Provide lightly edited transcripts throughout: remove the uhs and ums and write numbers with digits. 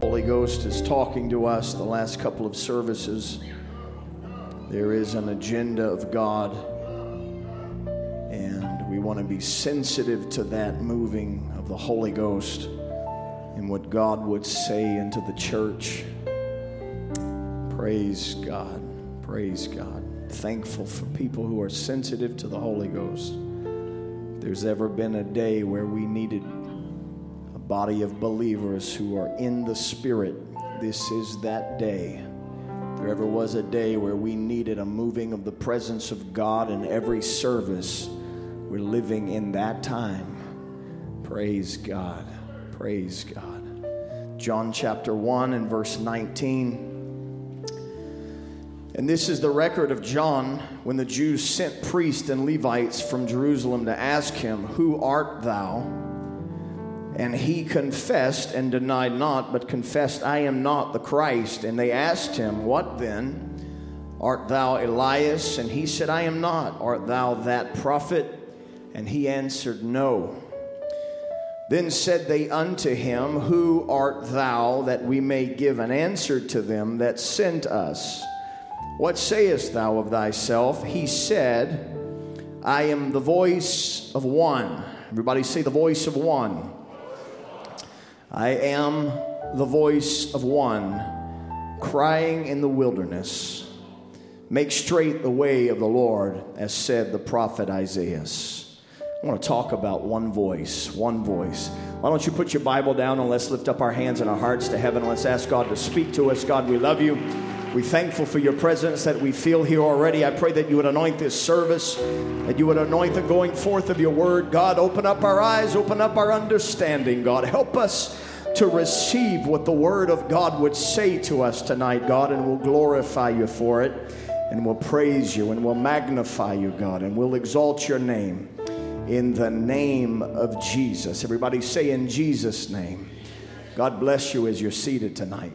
Holy Ghost is talking to us the last couple of services. There is an agenda of God, and we want to be sensitive to that moving of the Holy Ghost and what God would say into the church. Praise God. Praise God. Thankful for people who are sensitive to the Holy Ghost. If there's ever been a day where we needed a body of believers who are in the Spirit, this is that day. If there ever was a day where we needed a moving of the presence of God in every service, we're living in that time. Praise God. Praise God. John chapter 1 and verse 19. And this is the record of John when the Jews sent priests and Levites from Jerusalem to ask him, "Who art thou?" And he confessed and denied not, but confessed, "I am not the Christ." And they asked him, "What then? Art thou Elias?" And he said, "I am not." "Art thou that prophet?" And he answered, "No." Then said they unto him, "Who art thou, that we may give an answer to them that sent us? What sayest thou of thyself?" He said, "I am the voice of one." Everybody say, the voice of one. "I am the voice of one, crying in the wilderness, make straight the way of the Lord, as said the prophet Isaiah." I want to talk about one voice, one voice. Why don't you put your Bible down and let's lift up our hands and our hearts to heaven. Let's ask God to speak to us. God, we love you. We're thankful for your presence that we feel here already. I pray that you would anoint this service, that you would anoint the going forth of your word. God, open up our eyes, open up our understanding. God, help us to receive what the word of God would say to us tonight, God, and we'll glorify you for it, and we'll praise you, and we'll magnify you, God, and we'll exalt your name in the name of Jesus. Everybody say, in Jesus' name. God bless you as you're seated tonight.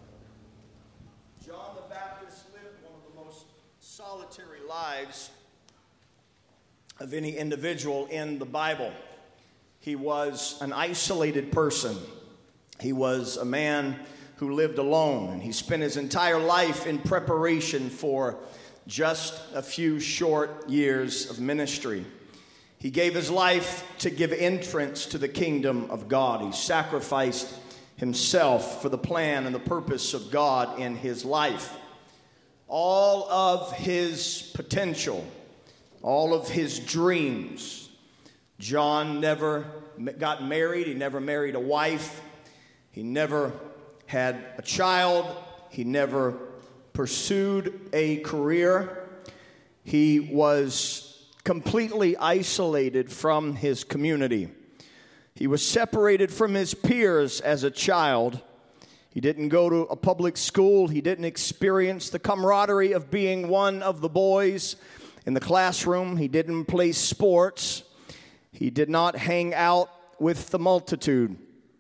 Lives of any individual in the Bible. He was an isolated person. He was a man who lived alone, and he spent his entire life in preparation for just a few short years of ministry. He gave his life to give entrance to the kingdom of God. He sacrificed himself for the plan and the purpose of God in his life. All of his potential, all of his dreams. John never got married. He never married a wife. He never had a child. He never pursued a career. He was completely isolated from his community. He was separated from his peers as a child. He didn't go to a public school. He didn't experience the camaraderie of being one of the boys in the classroom. He didn't play sports. He did not hang out with the multitude.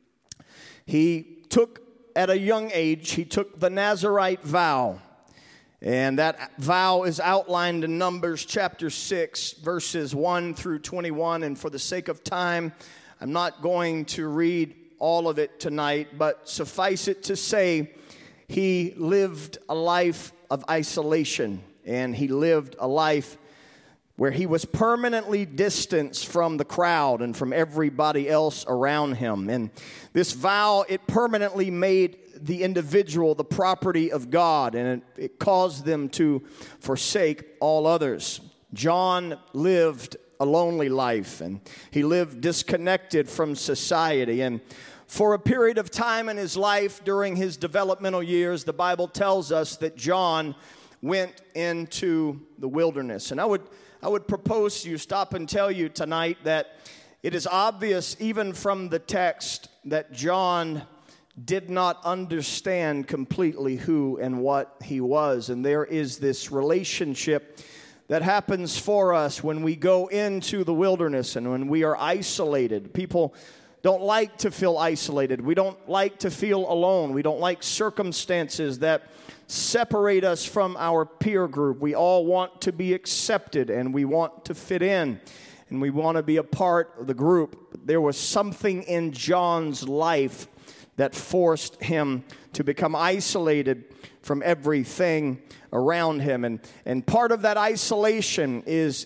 At a young age, he took the Nazirite vow. And that vow is outlined in Numbers chapter 6, verses 1 through 21. And for the sake of time, I'm not going to read all of it tonight, but suffice it to say, he lived a life of isolation, and he lived a life where he was permanently distanced from the crowd and from everybody else around him. And this vow, it permanently made the individual the property of God, and it caused them to forsake all others. John lived a lonely life, and he lived disconnected from society. And for a period of time in his life, during his developmental years, the Bible tells us that John went into the wilderness. And I would propose to you, stop and tell you tonight that it is obvious even from the text that John did not understand completely who and what he was. And there is this relationship that happens for us when we go into the wilderness and when we are isolated. People don't like to feel isolated. We don't like to feel alone. We don't like circumstances that separate us from our peer group. We all want to be accepted, and we want to fit in, and we want to be a part of the group. There was something in John's life that forced him to become isolated from everything around him. And part of that isolation is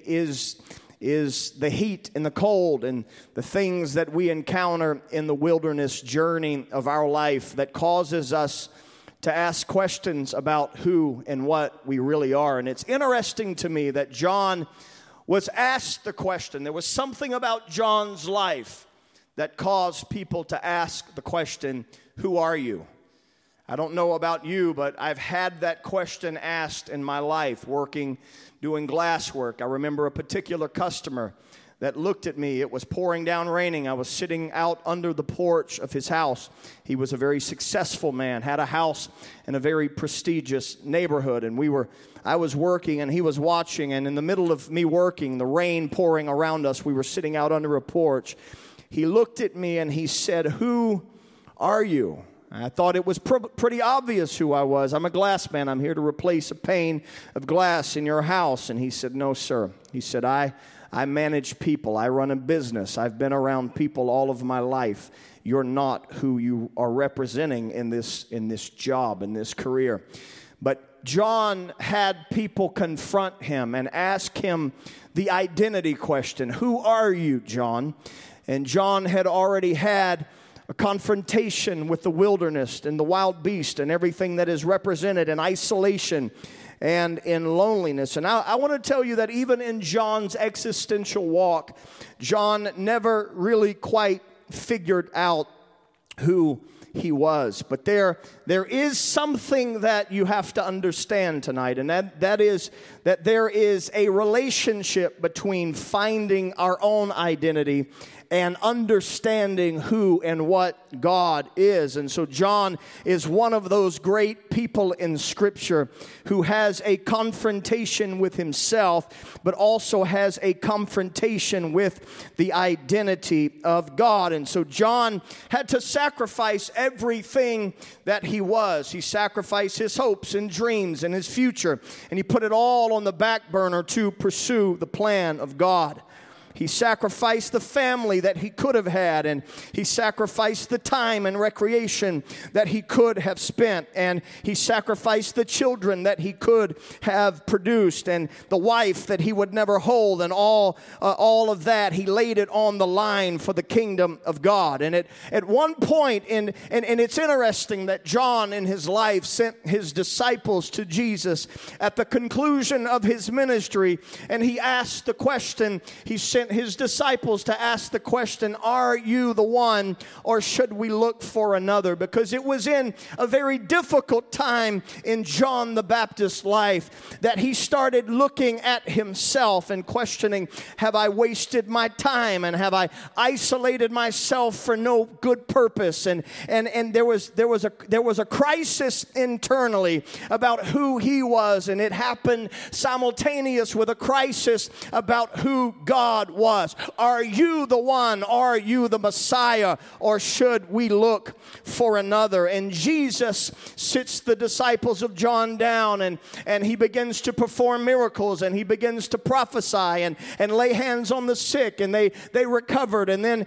the heat and the cold and the things that we encounter in the wilderness journey of our life that causes us to ask questions about who and what we really are. And it's interesting to me that John was asked the question. There was something about John's life that caused people to ask the question, who are you? I don't know about you, but I've had that question asked in my life doing glass work. I remember a particular customer that looked at me. It was pouring down raining. I was sitting out under the porch of his house. He was a very successful man, had a house in a very prestigious neighborhood, and I was working and he was watching, and in the middle of me working, the rain pouring around us, we were sitting out under a porch. He looked at me and he said, "Who are you?" I thought it was pretty obvious who I was. I'm a glass man. I'm here to replace a pane of glass in your house. And he said, "No, sir." He said, I manage people. I run a business. I've been around people all of my life. You're not who you are representing in this job, in this career. But John had people confront him and ask him the identity question. Who are you, John? And John had already had a confrontation with the wilderness and the wild beast and everything that is represented in isolation and in loneliness. And I want to tell you that even in John's existential walk, John never really quite figured out who he was. But there is something that you have to understand tonight, and that is that there is a relationship between finding our own identity and understanding who and what God is. And so John is one of those great people in Scripture who has a confrontation with himself, but also has a confrontation with the identity of God. And so John had to sacrifice everything that he was. He sacrificed his hopes and dreams and his future, and he put it all on the back burner to pursue the plan of God. He sacrificed the family that he could have had, and he sacrificed the time and recreation that he could have spent, and he sacrificed the children that he could have produced, and the wife that he would never hold, and all of that. He laid it on the line for the kingdom of God. And at one point, and it's interesting that John in his life sent his disciples to Jesus at the conclusion of his ministry, and he asked the question, he sent his disciples to ask the question, "Are you the one, or should we look for another?" Because it was in a very difficult time in John the Baptist's life that he started looking at himself and questioning, have I wasted my time, and have I isolated myself for no good purpose? And there was a crisis internally about who he was, and it happened simultaneous with a crisis about who God was. Are you the one? Are you the Messiah? Or should we look for another? And Jesus sits the disciples of John down, and he begins to perform miracles, and he begins to prophesy and lay hands on the sick, and they recovered. And then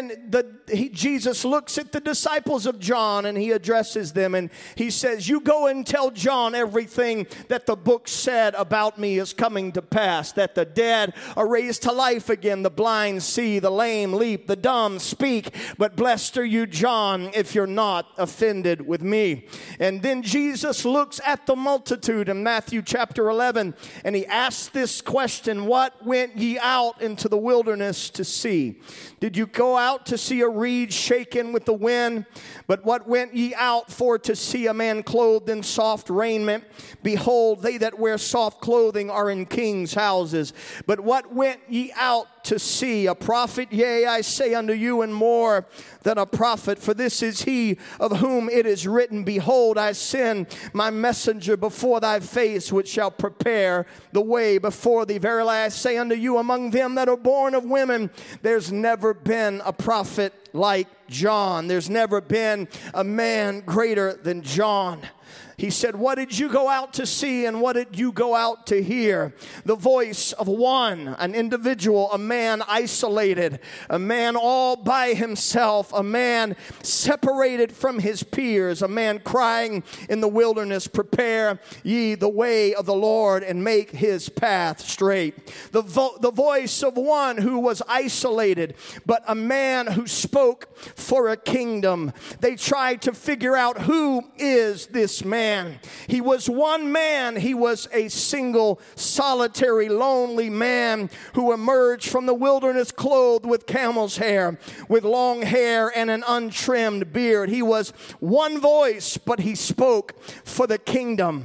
Jesus looks at the disciples of John, and he addresses them, and he says, "You go and tell John everything that the book said about me is coming to pass, that the dead are raised to life again, the blind see, the lame leap, the dumb speak. But blessed are you, John, if you're not offended with me." And then Jesus looks at the multitude in Matthew chapter 11, and he asks this question, "What went ye out into the wilderness to see? Did you go out to see a reed shaken with the wind? But what went ye out for to see? A man clothed in soft raiment? Behold, they that wear soft clothing are in kings' houses. But what went ye out to see? A prophet? Yea, I say unto you, and more than a prophet. For this is he of whom it is written, Behold, I send my messenger before thy face, which shall prepare the way before thee. Verily I say unto you, among them that are born of women, there's never been a prophet like John. There's never been a man greater than John." He said, what did you go out to see and what did you go out to hear? The voice of one, an individual, a man isolated, a man all by himself, a man separated from his peers, a man crying in the wilderness, prepare ye the way of the Lord and make his path straight. The voice of one who was isolated, but a man who spoke for a kingdom. They tried to figure out, who is this man? He was one man. He was a single, solitary, lonely man who emerged from the wilderness clothed with camel's hair, with long hair and an untrimmed beard. He was one voice, but he spoke for the kingdom.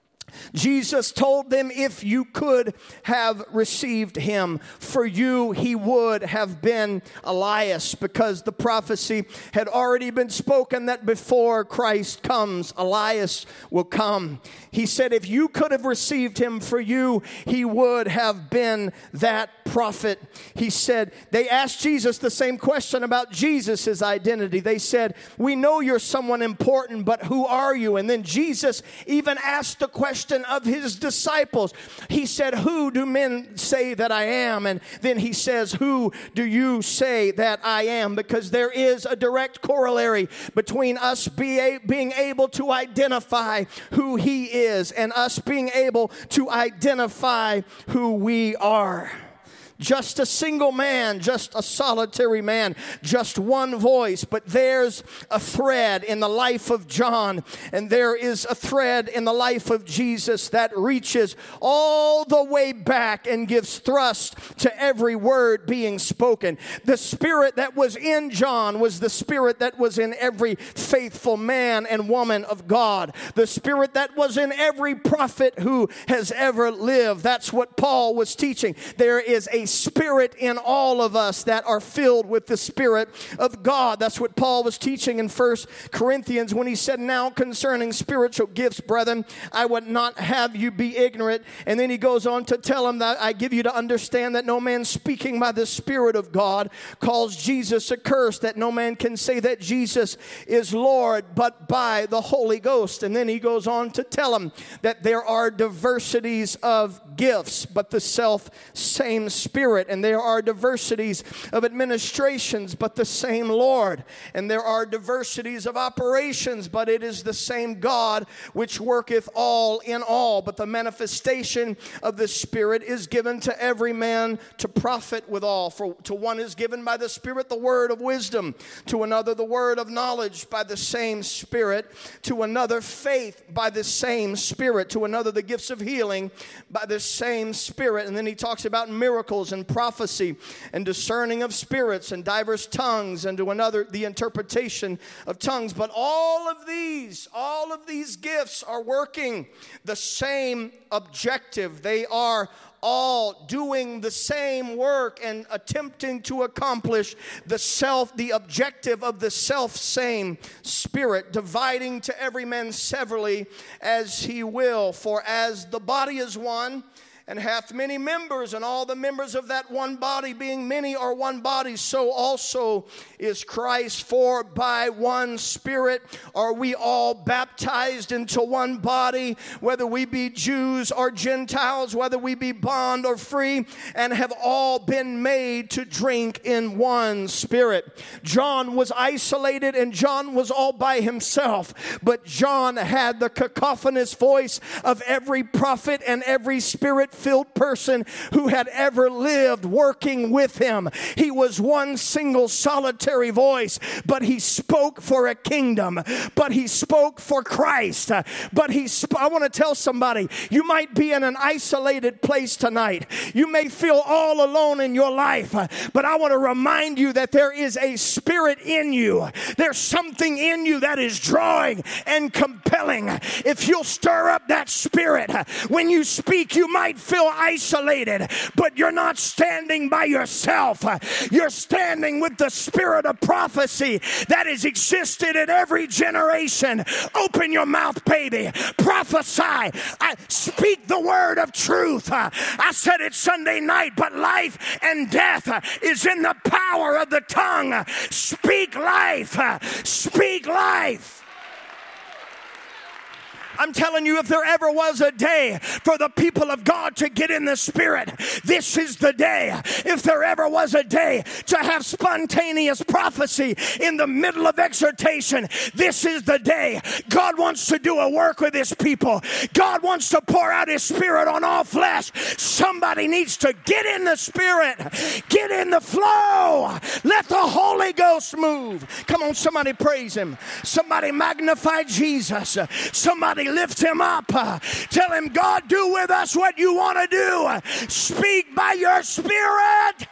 Jesus told them, if you could have received him, for you he would have been Elias, because the prophecy had already been spoken that before Christ comes, Elias will come. He said, if you could have received him, for you he would have been that prophet. He said, they asked Jesus the same question about Jesus' identity. They said, we know you're someone important, but who are you? And then Jesus even asked the question of his disciples. He said, who do men say that I am? And then he says, who do you say that I am? Because there is a direct corollary between us being able to identify who he is and us being able to identify who we are. Just a single man, just a solitary man, just one voice. But there's a thread in the life of John, and there is a thread in the life of Jesus that reaches all the way back and gives thrust to every word being spoken. The spirit that was in John was the spirit that was in every faithful man and woman of God. The spirit that was in every prophet who has ever lived. That's what Paul was teaching. There is a spirit in all of us that are filled with the Spirit of God. That's what Paul was teaching in 1 Corinthians when he said, now concerning spiritual gifts, brethren, I would not have you be ignorant. And then he goes on to tell them that I give you to understand that no man speaking by the Spirit of God calls Jesus accursed, that no man can say that Jesus is Lord but by the Holy Ghost. And then he goes on to tell them that there are diversities of gifts, but the same Spirit. And there are diversities of administrations, but the same Lord. And there are diversities of operations, but it is the same God which worketh all in all. But the manifestation of the Spirit is given to every man to profit withal. For to one is given by the Spirit the word of wisdom, to another the word of knowledge by the same Spirit, to another faith by the same Spirit, to another the gifts of healing by the same Spirit. And then he talks about miracles and prophecy and discerning of spirits and diverse tongues, and to another the interpretation of tongues. But all of these gifts are working the same objective. They are all doing the same work and attempting to accomplish the objective of the self-same Spirit, dividing to every man severally as he will. For as the body is one, and hath many members, and all the members of that one body, being many, are one body, so also is Christ. For by one Spirit are we all baptized into one body, whether we be Jews or Gentiles, whether we be bond or free, and have all been made to drink in one Spirit. John was isolated and John was all by himself, but John had the cacophonous voice of every prophet and every Spirit-filled person who had ever lived working with him. He was one single solitary voice, but he spoke for a kingdom, but he spoke for Christ. I want to tell somebody, you might be in an isolated place tonight. You may feel all alone in your life, but I want to remind you that there is a spirit in you. There's something in you that is drawing and compelling. If you'll stir up that spirit, when you speak, you might feel isolated, but you're not standing by yourself. You're standing with the spirit of prophecy that has existed in every generation. Open your mouth, baby. Prophesy. Speak the word of truth. I said it Sunday night, but life and death is in the power of the tongue. Speak life. Speak life. I'm telling you, if there ever was a day for the people of God to get in the Spirit, this is the day. If there ever was a day to have spontaneous prophecy in the middle of exhortation, this is the day. God wants to do a work with His people. God wants to pour out His Spirit on all flesh. Somebody needs to get in the Spirit. Get in the flow. Let the Holy Ghost move. Come on, somebody praise Him. Somebody magnify Jesus. Somebody lift Him up. Tell Him, God, do with us what you want to do. Speak by your Spirit.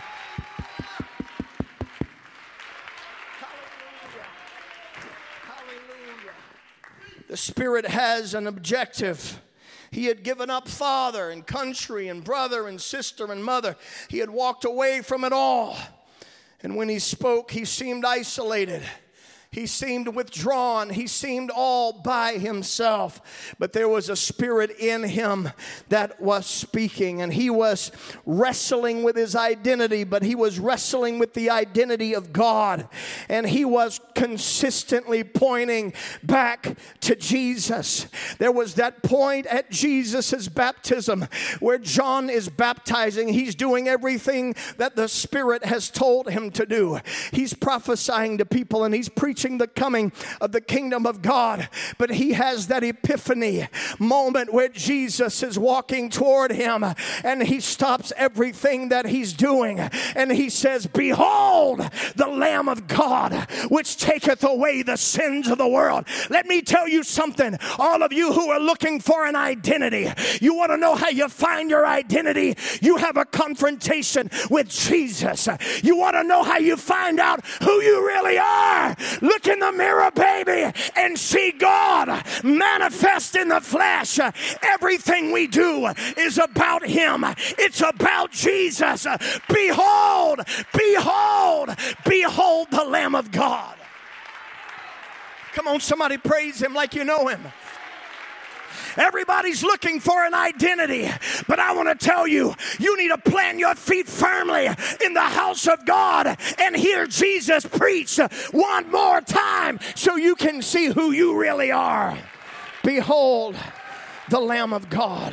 Hallelujah. The Spirit has an objective. He had given up father and country and brother and sister and mother. He had walked away from it all. And when He spoke, He seemed isolated. He seemed withdrawn. He seemed all by himself. But there was a spirit in him that was speaking. And he was wrestling with his identity. But he was wrestling with the identity of God. And he was consistently pointing back to Jesus. There was that point at Jesus' baptism where John is baptizing. He's doing everything that the Spirit has told him to do. He's prophesying to people and he's preaching the coming of the kingdom of God. But he has that epiphany moment where Jesus is walking toward him and he stops everything that he's doing and he says, "Behold the Lamb of God which taketh away the sins of the world." Let me tell you something. All of you who are looking for an identity, you want to know how you find your identity? You have a confrontation with Jesus. You want to know how you find out who you really are? Look in the mirror, baby, and see God manifest in the flesh. Everything we do is about Him. It's about Jesus. Behold, behold, behold the Lamb of God. Come on, somebody praise Him like you know Him. Everybody's looking for an identity, but I want to tell you, you need to plant your feet firmly in the house of God and hear Jesus preach one more time so you can see who you really are. Behold the Lamb of God.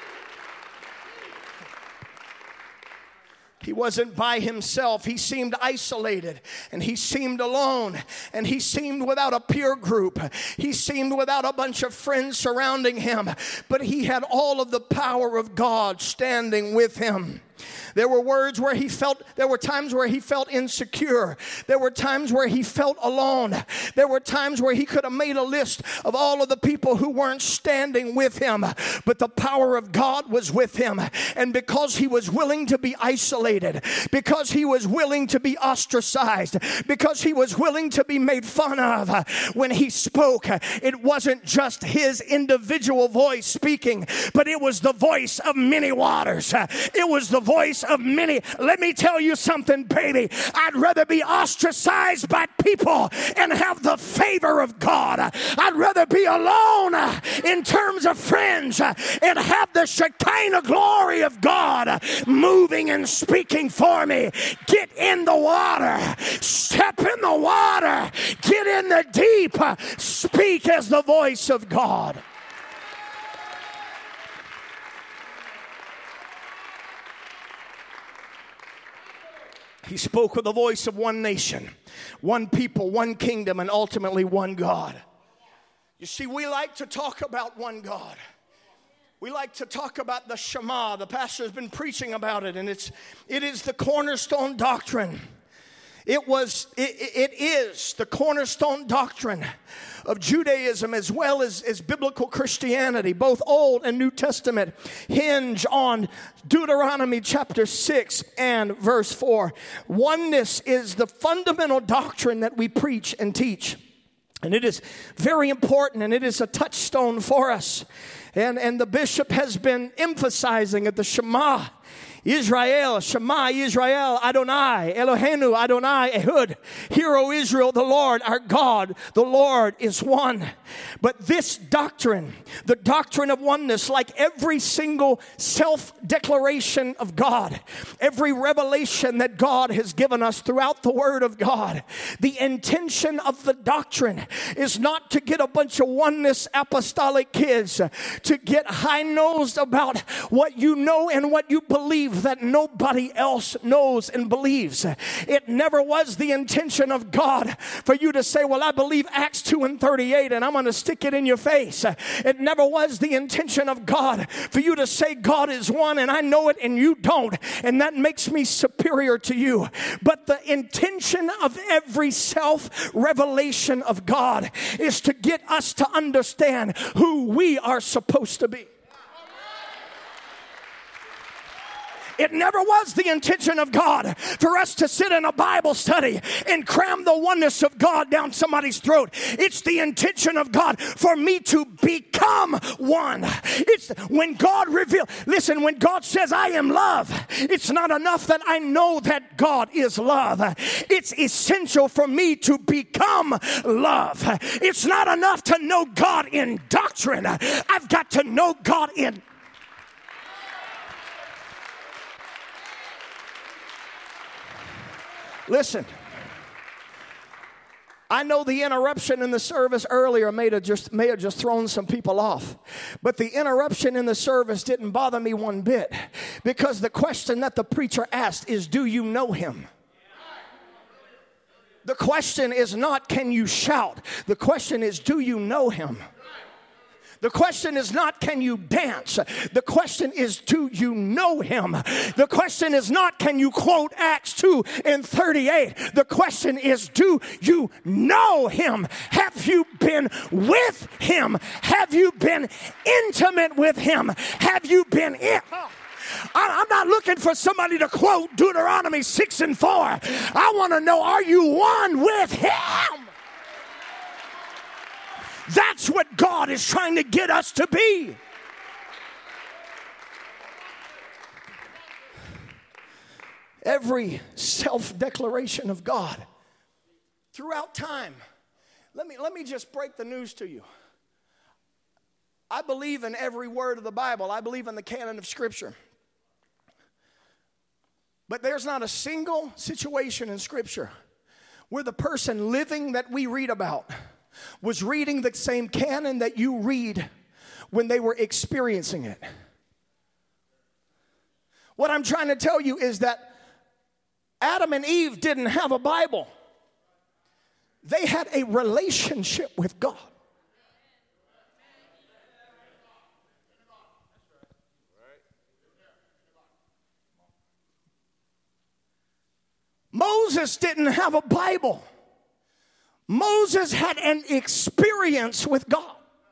He wasn't by himself. He seemed isolated and he seemed alone and he seemed without a peer group. He seemed without a bunch of friends surrounding him, but he had all of the power of God standing with him. There were times where he felt insecure. There were times where he felt alone. There were times where he could have made a list of all of the people who weren't standing with him. But the power of God was with him. And because he was willing to be isolated, because he was willing to be ostracized, because he was willing to be made fun of, when he spoke, it wasn't just his individual voice speaking, but it was the voice of many waters. It was the voice of many. Let me tell you something, baby. I'd rather be ostracized by people and have the favor of God. I'd rather be alone in terms of friends and have the Shekinah glory of God moving and speaking for me. Get in the water. Step in the water. Get in the deep. Speak as the voice of God. He spoke with the voice of one nation, one people, one kingdom, and ultimately one God. You see, we like to talk about one God. We like to talk about the Shema. The pastor has been preaching about it, and it is the cornerstone doctrine. It is the cornerstone doctrine of Judaism as well as biblical Christianity. Both Old and New Testament hinge on Deuteronomy chapter 6 and verse 4. Oneness is the fundamental doctrine that we preach and teach. And it is very important, and it is a touchstone for us. And the bishop has been emphasizing at the Shema. Israel, Shema Israel, Adonai, Eloheinu, Adonai, Ehud. Hear, O Israel, the Lord our God, the Lord is one. But this doctrine, the doctrine of oneness, like every single self-declaration of God, every revelation that God has given us throughout the Word of God, the intention of the doctrine is not to get a bunch of oneness apostolic kids to get high-nosed about what you know and what you believe that nobody else knows and believes. It never was the intention of God for you to say, well, I believe Acts 2 and 38 and I'm going to stick it in your face. It never was the intention of God for you to say God is one and I know it and you don't, and that makes me superior to you. But the intention of every self-revelation of God is to get us to understand who we are supposed to be. It never was the intention of God for us to sit in a Bible study and cram the oneness of God down somebody's throat. It's the intention of God for me to become one. It's when God reveals, listen, when God says I am love, it's not enough that I know that God is love. It's essential for me to become love. It's not enough to know God in doctrine. I've got to know God in. Listen, I know the interruption in the service earlier may have just thrown some people off. But the interruption in the service didn't bother me one bit. Because the question that the preacher asked is, do you know him? The question is not, can you shout? The question is, do you know him? The question is not, can you dance? The question is, do you know him? The question is not, can you quote Acts 2 and 38? The question is, do you know him? Have you been with him? Have you been intimate with him? Have you been in? I'm not looking for somebody to quote Deuteronomy 6 and 4. I want to know, are you one with him? That's what God is trying to get us to be. Every self-declaration of God throughout time. Let me just break the news to you. I believe in every word of the Bible. I believe in the canon of Scripture. But there's not a single situation in Scripture where the person living that we read about was reading the same canon that you read when they were experiencing it. What I'm trying to tell you is that Adam and Eve didn't have a Bible. They had a relationship with God. Moses didn't have a Bible. Moses had an experience with God.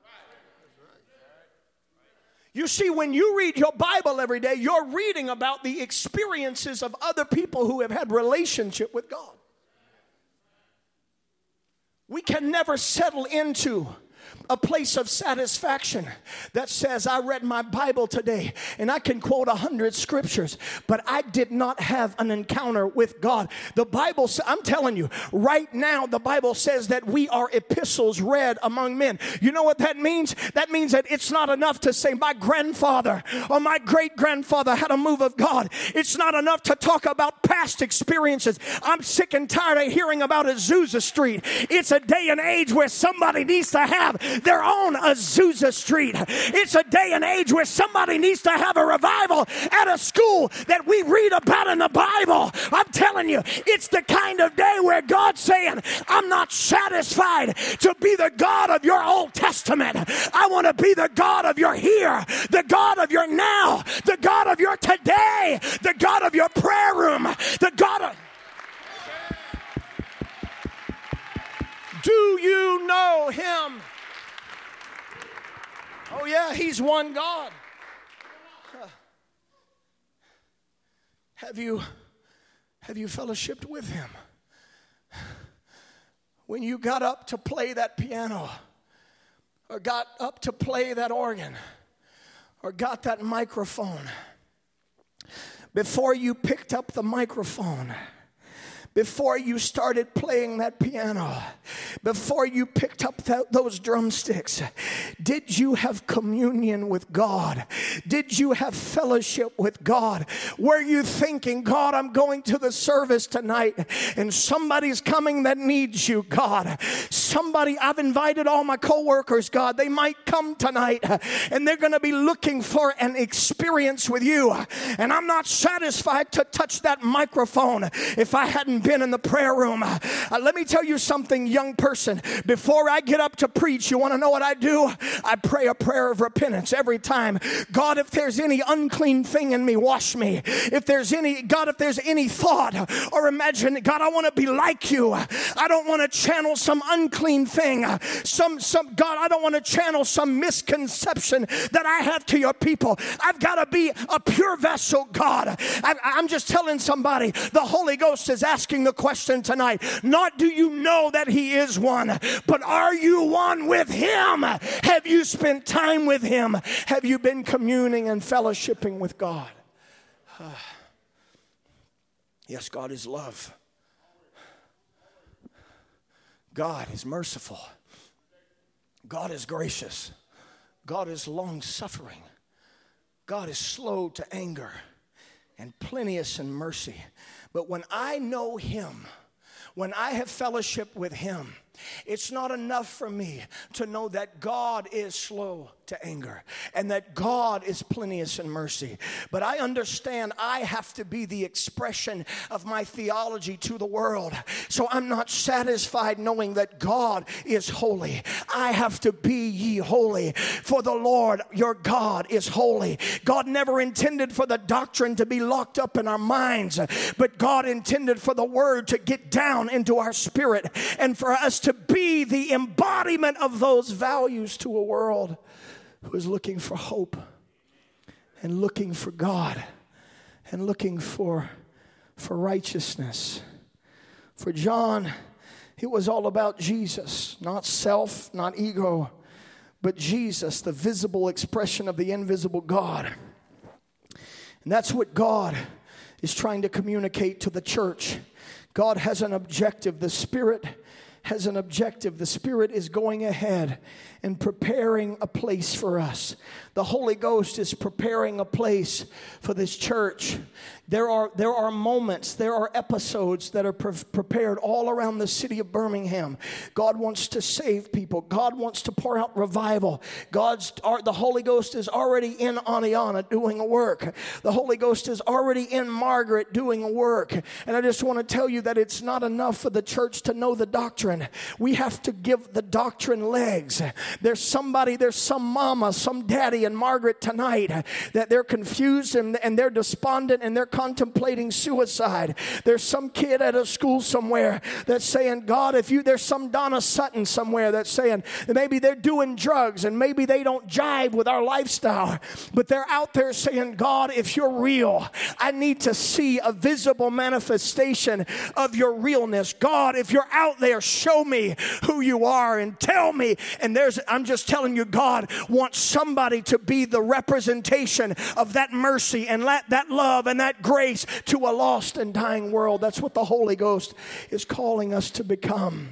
You see, when you read your Bible every day, you're reading about the experiences of other people who have had relationship with God. We can never settle into a place of satisfaction that says, I read my Bible today and I can quote 100 scriptures, but I did not have an encounter with God. The Bible, I'm telling you, right now, the Bible says that we are epistles read among men. You know what that means? That means that it's not enough to say my grandfather or my great-grandfather had a move of God. It's not enough to talk about past experiences. I'm sick and tired of hearing about Azusa Street. It's a day and age where somebody needs to have their own Azusa Street. It's a day and age where somebody needs to have a revival at a school that we read about in the Bible. I'm telling you, it's the kind of day where God's saying, I'm not satisfied to be the God of your Old Testament. I want to be the God of your here, the God of your now, the God of your today, the God of your prayer room, the God of... Do you know him? Oh yeah, he's one God. Have you fellowshiped with him? When you got up to play that piano, or got up to play that organ, or got that microphone, before you picked up the microphone, before you started playing that piano, before you picked up those drumsticks, did you have communion with God? Did you have fellowship with God? Were you thinking, God, I'm going to the service tonight and somebody's coming that needs you, God. Somebody, I've invited all my coworkers, God. They might come tonight and they're going to be looking for an experience with you. And I'm not satisfied to touch that microphone if I hadn't been in the prayer room. Let me tell you something, young person. Before I get up to preach, you want to know what I do? I pray a prayer of repentance every time. God, if there's any unclean thing in me, wash me. If there's any thought or imagine, God, I want to be like you. I don't want to channel some unclean thing. God, I don't want to channel some misconception that I have to your people. I've got to be a pure vessel, God. I'm just telling somebody, the Holy Ghost is asking the question tonight. Not do you know that he is one, but are you one with him? Have you spent time with him? Have you been communing and fellowshipping with God? Yes, God is love. God is merciful. God is gracious. God is long-suffering. God is slow to anger and plenteous in mercy. But when I know him, when I have fellowship with him, it's not enough for me to know that God is slow to anger and that God is plenteous in mercy. But I understand I have to be the expression of my theology to the world. So I'm not satisfied knowing that God is holy. I have to be ye holy, for the Lord your God is holy. God never intended for the doctrine to be locked up in our minds, but God intended for the word to get down into our spirit and for us to be the embodiment of those values to a world who is looking for hope and looking for God and looking for righteousness. For John, it was all about Jesus, not self, not ego, but Jesus, the visible expression of the invisible God. And that's what God is trying to communicate to the church. God has an objective. The Spirit has an objective. The Spirit is going ahead and preparing a place for us. The Holy Ghost is preparing a place for this church. There are moments, there are episodes that are prepared all around the city of Birmingham. God wants to save people. God wants to pour out revival. The Holy Ghost is already in Aniana doing a work. The Holy Ghost is already in Margaret doing a work. And I just want to tell you that it's not enough for the church to know the doctrine. We have to give the doctrine legs. There's some mama, some daddy and Margaret tonight that they're confused and they're despondent and they're contemplating suicide. There's some kid at a school somewhere that's saying, God, there's some Donna Sutton somewhere that's saying that maybe they're doing drugs and maybe they don't jive with our lifestyle, but they're out there saying, God, if you're real, I need to see a visible manifestation of your realness. God, if you're out there, show me who you are and tell me. And I'm just telling you, God wants somebody to be the representation of that mercy and that love and that grace to a lost and dying world. That's what the Holy Ghost is calling us to become.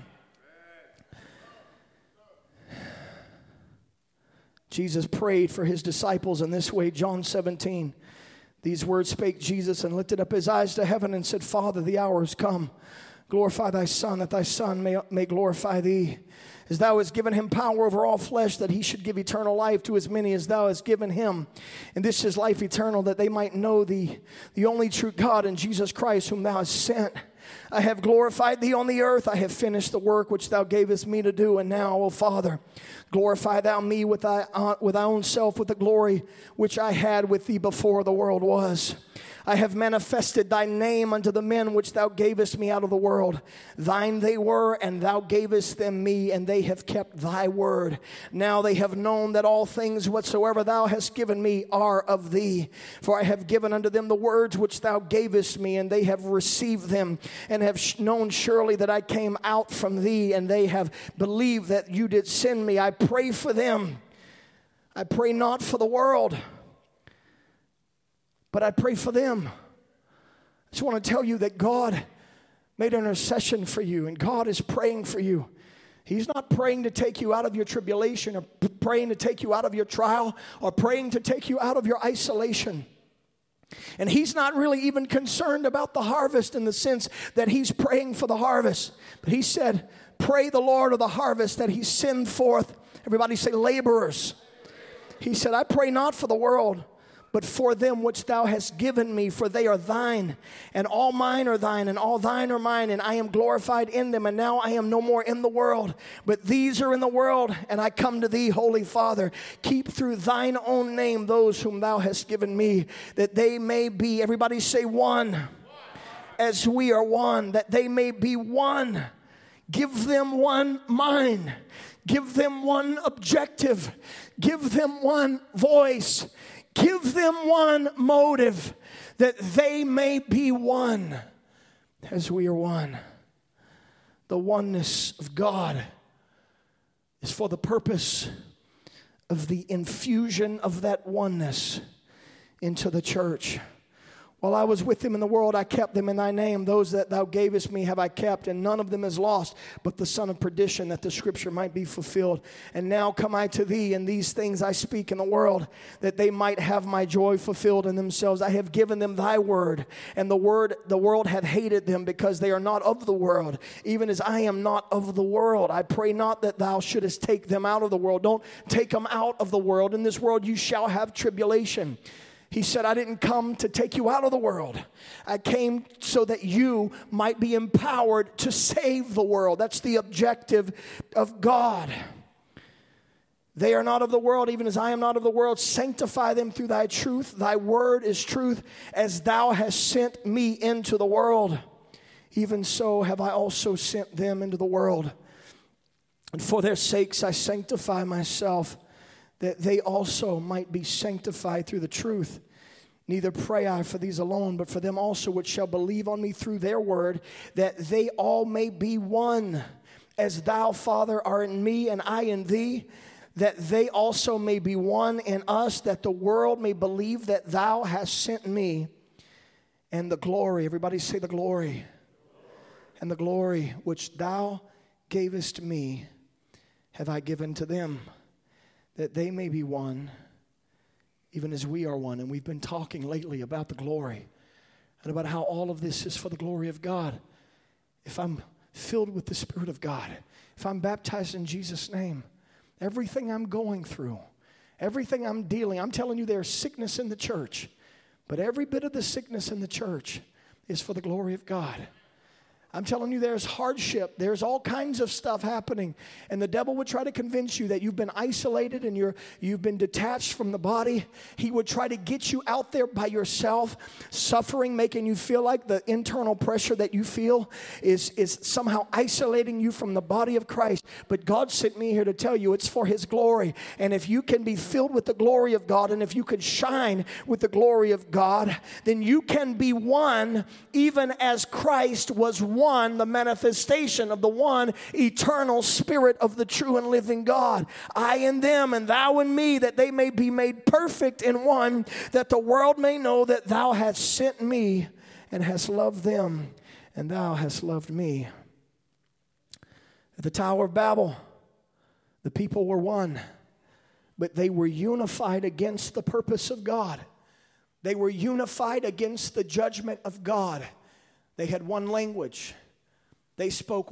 Jesus prayed for his disciples in this way. John 17. These words spake Jesus and lifted up his eyes to heaven and said, Father, the hour is come. Glorify thy Son, that thy Son may glorify thee. As thou hast given him power over all flesh, that he should give eternal life to as many as thou hast given him. And this is life eternal, that they might know thee, the only true God, and Jesus Christ, whom thou hast sent. I have glorified thee on the earth. I have finished the work which thou gavest me to do. And now, O Father, glorify thou me with thy own self, with the glory which I had with thee before the world was. I have manifested thy name unto the men which thou gavest me out of the world. Thine they were, and thou gavest them me, and they have kept thy word. Now they have known that all things whatsoever thou hast given me are of thee. For I have given unto them the words which thou gavest me, and they have received them, and have known surely that I came out from thee, and they have believed that you did send me. I pray for them. I pray not for the world, but I pray for them. just want to tell you that God made intercession for you, and God is praying for you. He's not praying to take you out of your tribulation, or praying to take you out of your trial, or praying to take you out of your isolation. And He's not really even concerned about the harvest in the sense that He's praying for the harvest. But He said, pray the Lord of the harvest that He send forth, everybody say laborers. He said, I pray not for the world, but for them which thou hast given me, for they are thine, and all mine are thine, and all thine are mine, and I am glorified in them, and now I am no more in the world, but these are in the world, and I come to thee, Holy Father. Keep through thine own name those whom thou hast given me, that they may be, everybody say one, as we are one, that they may be one. Give them one mind. Give them one objective. Give them one voice. Give them one motive, that they may be one as we are one. The oneness of God is for the purpose of the infusion of that oneness into the church. While I was with them in the world, I kept them in thy name. Those that thou gavest me have I kept, and none of them is lost, but the son of perdition, that the scripture might be fulfilled. And now come I to thee, and these things I speak in the world, that they might have my joy fulfilled in themselves. I have given them thy word, and the world hath hated them, because they are not of the world, even as I am not of the world. I pray not that thou shouldest take them out of the world. Don't take them out of the world. In this world you shall have tribulation. He said, I didn't come to take you out of the world. I came so that you might be empowered to save the world. That's the objective of God. They are not of the world, even as I am not of the world. Sanctify them through thy truth. Thy word is truth. As thou hast sent me into the world, even so have I also sent them into the world. And for their sakes I sanctify myself, that they also might be sanctified through the truth. Neither pray I for these alone, but for them also which shall believe on me through their word, that they all may be one, as thou, Father, art in me and I in thee, that they also may be one in us, that the world may believe that thou hast sent me. And the glory, everybody say the glory, and the glory which thou gavest me have I given to them, that they may be one, even as we are one. And we've been talking lately about the glory and about how all of this is for the glory of God. If I'm filled with the Spirit of God, if I'm baptized in Jesus' name, everything I'm going through, everything I'm telling you there's sickness in the church, but every bit of the sickness in the church is for the glory of God. I'm telling you, there's hardship. There's all kinds of stuff happening. And the devil would try to convince you that you've been isolated and you've been detached from the body. He would try to get you out there by yourself, suffering, making you feel like the internal pressure that you feel is somehow isolating you from the body of Christ. But God sent me here to tell you it's for His glory. And if you can be filled with the glory of God, and if you can shine with the glory of God, then you can be one, even as Christ was one, the manifestation of the one eternal Spirit of the true and living God. I in them and thou in me, that they may be made perfect in one, that the world may know that thou hast sent me and hast loved them, and thou hast loved me. At the Tower of Babel, the people were one, but they were unified against the purpose of God. They were unified against the judgment of God. They had one language. They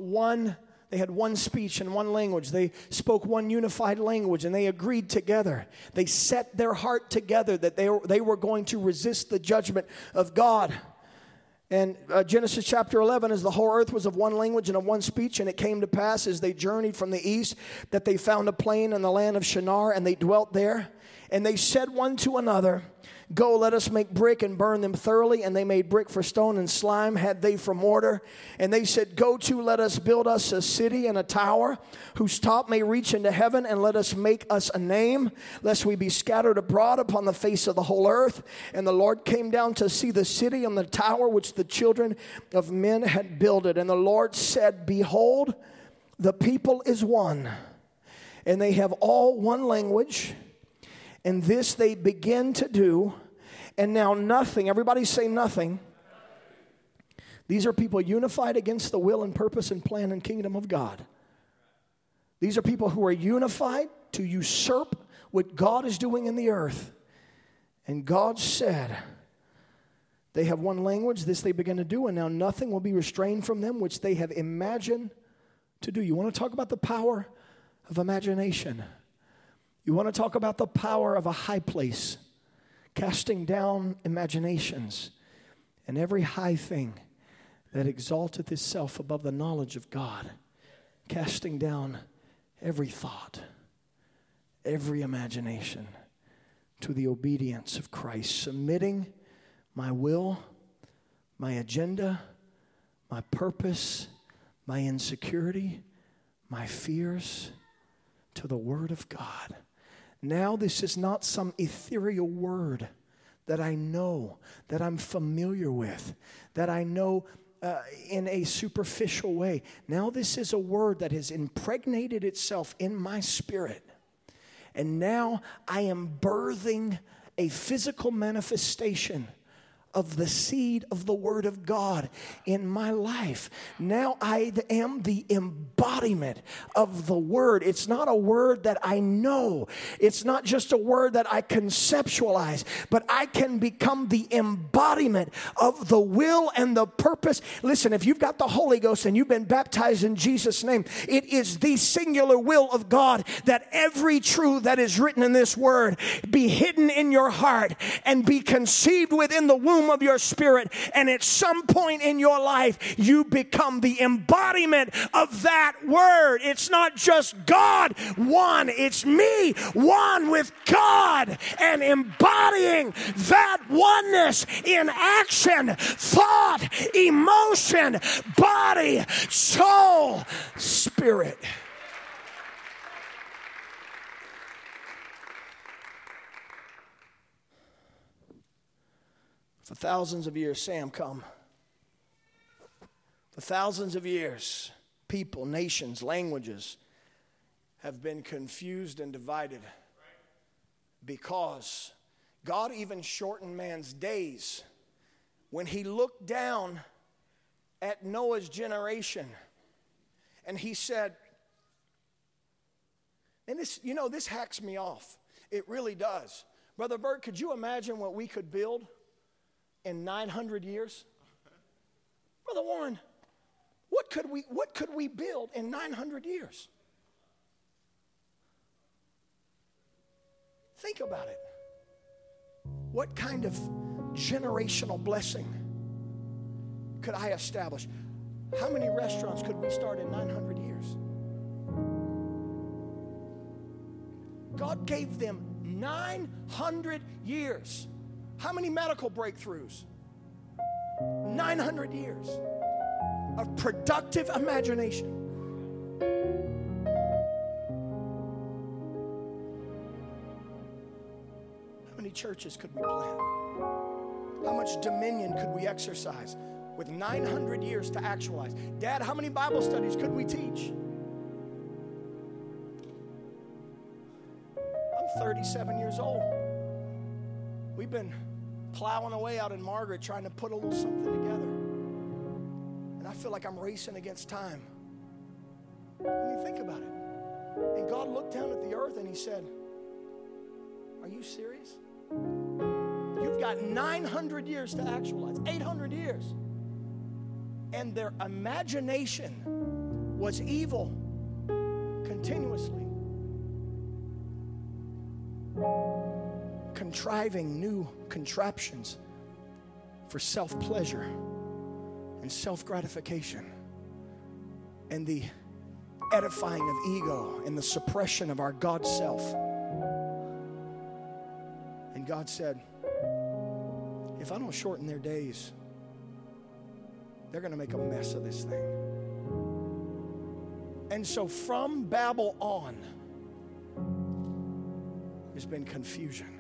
had one speech and one language. They spoke one unified language, and they agreed together. They set their heart together that they were going to resist the judgment of God. And Genesis chapter 11, as the whole earth was of one language and of one speech, and it came to pass as they journeyed from the east that they found a plain in the land of Shinar, and they dwelt there. And they said one to another, Go, let us make brick and burn them thoroughly. And they made brick for stone, and slime had they for mortar. And they said, Go to, let us build us a city and a tower, whose top may reach into heaven, and let us make us a name, lest we be scattered abroad upon the face of the whole earth. And the Lord came down to see the city and the tower which the children of men had builded. And the Lord said, Behold, the people is one, and they have all one language. And this they begin to do, and now nothing, everybody say nothing, These are people unified against the will and purpose and plan and kingdom of God. These are people who are unified to usurp what God is doing in the earth. And God said, they have one language, this they begin to do, and now nothing will be restrained from them which they have imagined to do. You want to talk about the power of imagination? You want to talk about the power of a high place, casting down imaginations and every high thing that exalteth itself above the knowledge of God, casting down every thought, every imagination to the obedience of Christ, submitting my will, my agenda, my purpose, my insecurity, my fears to the Word of God. Now this is not some ethereal word that I know, that I'm familiar with, that I know in a superficial way. Now this is a word that has impregnated itself in my spirit. And now I am birthing a physical manifestation of the seed of the Word of God in my life. Now I am the embodiment of the Word. It's not a word that I know. It's not just a word that I conceptualize, but I can become the embodiment of the will and the purpose. Listen, if you've got the Holy Ghost and you've been baptized in Jesus' name, it is the singular will of God that every truth that is written in this Word be hidden in your heart and be conceived within the womb of your spirit, and at some point in your life you become the embodiment of that word. It's not just God one, it's me one with God, and embodying that oneness in action, thought, emotion, body, soul, spirit. For thousands of years, Sam, come. For thousands of years, people, nations, languages have been confused and divided because God even shortened man's days. When he looked down at Noah's generation and he said, and this hacks me off. It really does. Brother Bert, could you imagine what we could build in 900 years? Brother Warren, what could we build in 900 years? Think about it. What kind of generational blessing could I establish? How many restaurants could we start in 900 years? God gave them 900 years. How many medical breakthroughs? 900 years of productive imagination. How many churches could we plant? How much dominion could we exercise with 900 years to actualize? Dad, how many Bible studies could we teach? I'm 37 years old. We've been plowing away out in Margaret trying to put a little something together. And I feel like I'm racing against time. I mean, think about it. And God looked down at the earth and he said, are you serious? You've got 900 years to actualize, 800 years. And their imagination was evil continuously. Contriving new contraptions for self-pleasure and self-gratification and the edifying of ego and the suppression of our God self. And God said, if I don't shorten their days, they're going to make a mess of this thing. And so from Babel on, there's been confusion.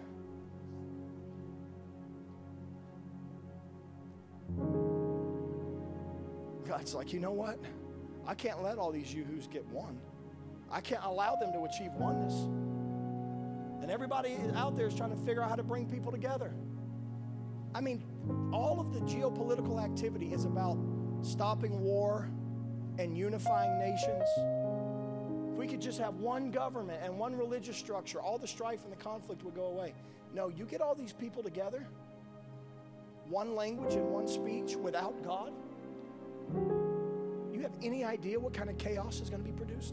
God's like, you know what? I can't let all these yoo-hoos get one. I can't allow them to achieve oneness. And everybody out there is trying to figure out how to bring people together. I mean, all of the geopolitical activity is about stopping war and unifying nations. If we could just have one government and one religious structure, all the strife and the conflict would go away. No, you get all these people together, one language and one speech without God. You have any idea what kind of chaos is going to be produced?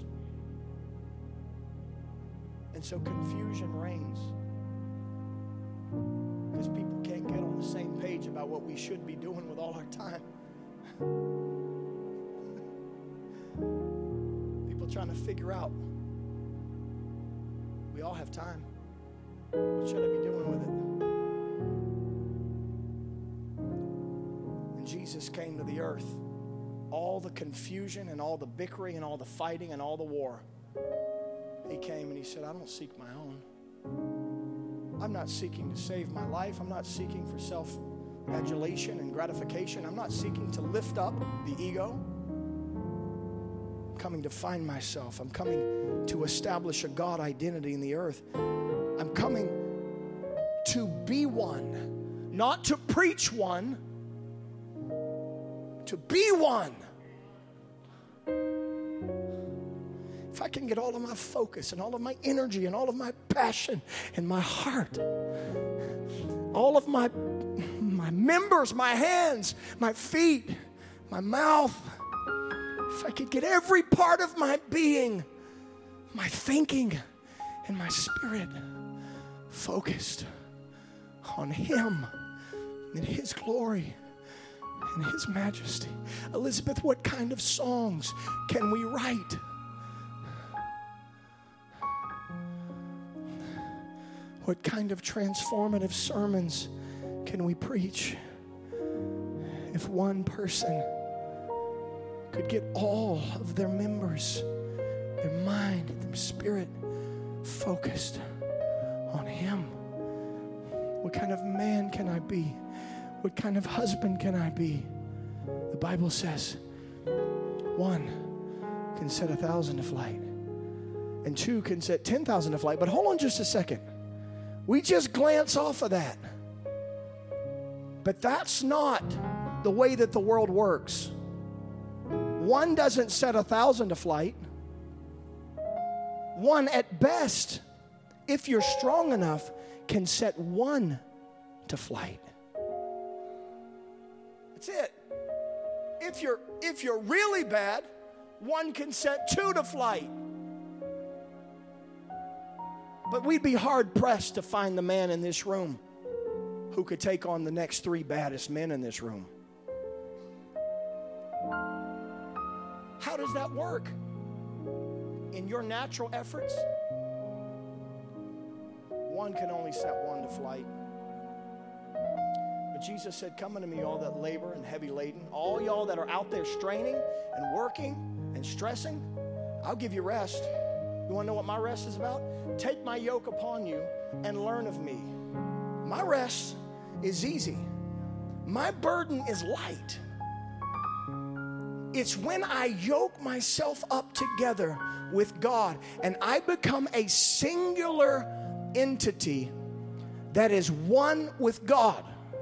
And so confusion reigns because people can't get on the same page about what we should be doing with all our time. People trying to figure out, we all have time. What should I be doing with it? When Jesus came to the earth, all the confusion and all the bickering and all the fighting and all the war, he came and he said, I don't seek my own. I'm not seeking to save my life. I'm not seeking for self-adulation and gratification. I'm not seeking to lift up the ego. I'm coming to find myself. I'm coming to establish a God identity in the earth. I'm coming to be one, not to preach one, to be one. If I can get all of my focus and all of my energy and all of my passion and my heart, all of my members, my hands, my feet, my mouth, if I could get every part of my being, my thinking and my spirit focused on Him and His glory and His majesty. Elizabeth, what kind of songs can we write? What kind of transformative sermons can we preach if one person could get all of their members, their mind, their spirit focused on Him? What kind of man can I be? What kind of husband can I be? The Bible says one can set 1,000 to flight and two can set 10,000 to flight. But hold on just a second. We just glance off of that. But that's not the way that the world works. One doesn't set 1,000 to flight. One at best, if you're strong enough, can set one to flight. That's it. If you're really bad, one can set two to flight. But we'd be hard-pressed to find the man in this room who could take on the next three baddest men in this room. How does that work? In your natural efforts, one can only set one to flight. But Jesus said, come unto me, all that labor and heavy laden, all y'all that are out there straining and working and stressing, I'll give you rest. You want to know what my rest is about? Take my yoke upon you and learn of me. My rest is easy. My burden is light. It's when I yoke myself up together with God and I become a singular entity that is one with God,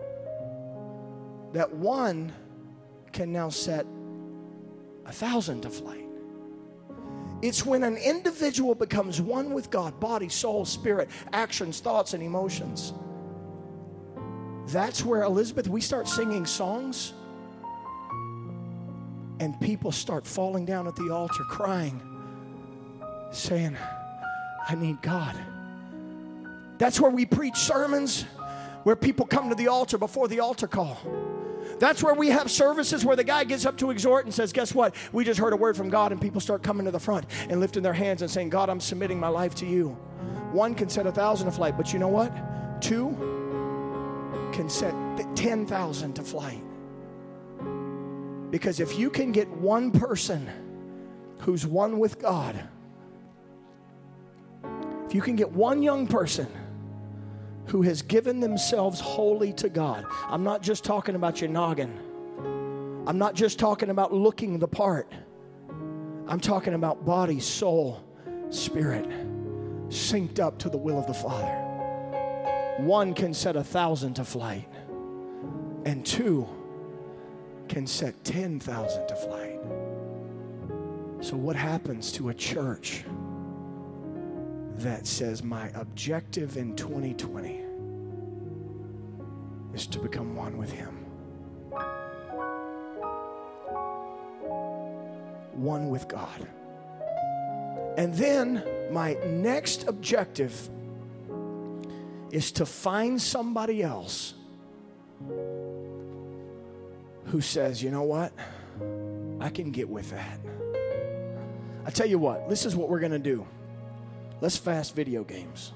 that one can now set 1,000 to flight. It's when an individual becomes one with God, body, soul, spirit, actions, thoughts, and emotions. That's where, Elizabeth, we start singing songs and people start falling down at the altar crying, saying, I need God. That's where we preach sermons where people come to the altar before the altar call. That's where we have services where the guy gets up to exhort and says, guess what? We just heard a word from God, and people start coming to the front and lifting their hands and saying, God, I'm submitting my life to you. One can set 1,000 to flight, but you know what? Two can set 10,000 to flight. Because if you can get one person who's one with God, if you can get one young person who has given themselves wholly to God. I'm not just talking about your noggin. I'm not just talking about looking the part. I'm talking about body, soul, spirit, synced up to the will of the Father. One can set 1,000 to flight, and two can set 10,000 to flight. So what happens to a church that says my objective in 2020 is to become one with Him? One with God. And then my next objective is to find somebody else who says, you know what? I can get with that. I tell you what, this is what we're going to do. Let's fast video games.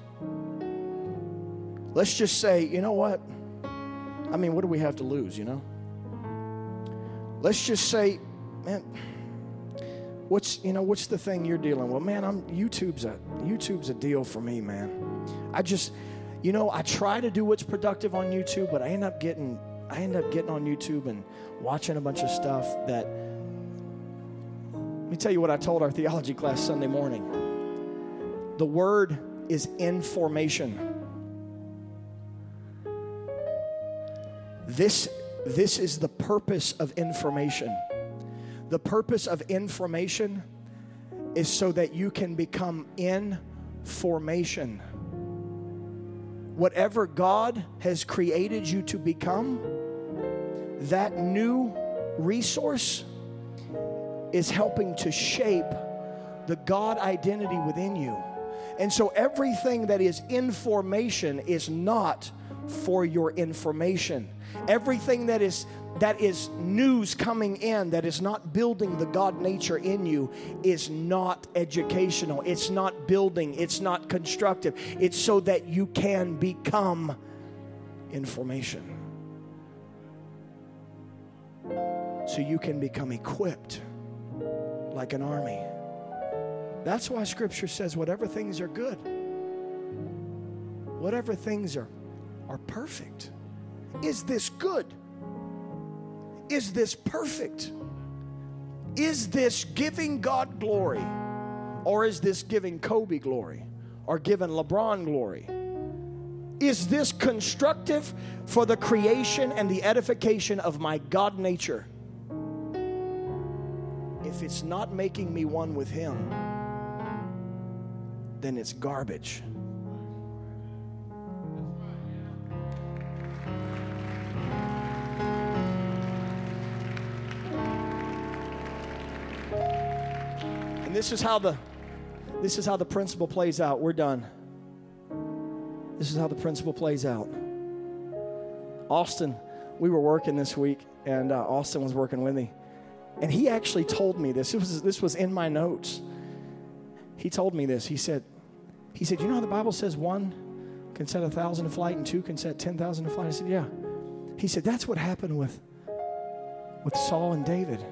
Let's just say, you know what? I mean, what do we have to lose, you know? Let's just say, man, what's the thing you're dealing with? Man, YouTube's a deal for me, man. I try to do what's productive on YouTube, but I end up getting on YouTube and watching a bunch of stuff that, let me tell you what I told our theology class Sunday morning. The word is information. This is the purpose of information. The purpose of information is so that you can become in formation. Whatever God has created you to become, that new resource is helping to shape the God identity within you. And so everything that is information is not for your information. Everything that is news coming in that is not building the God nature in you is not educational. It's not building. It's not constructive. It's so that you can become information. So you can become equipped like an army. That's why Scripture says whatever things are good, whatever things are perfect. Is this good? Is this perfect? Is this giving God glory? Or is this giving Kobe glory? Or giving LeBron glory? Is this constructive for the creation and the edification of my God nature? If it's not making me one with Him, then it's garbage. And this is how the principle plays out. We're done. This is how the principle plays out. Austin, we were working this week, and Austin was working with me. And he actually told me this. This was in my notes. He told me this. He said, you know how the Bible says 1 can set 1,000 to flight and 2 can set 10,000 to flight? I said, yeah. He said, that's what happened with Saul and David.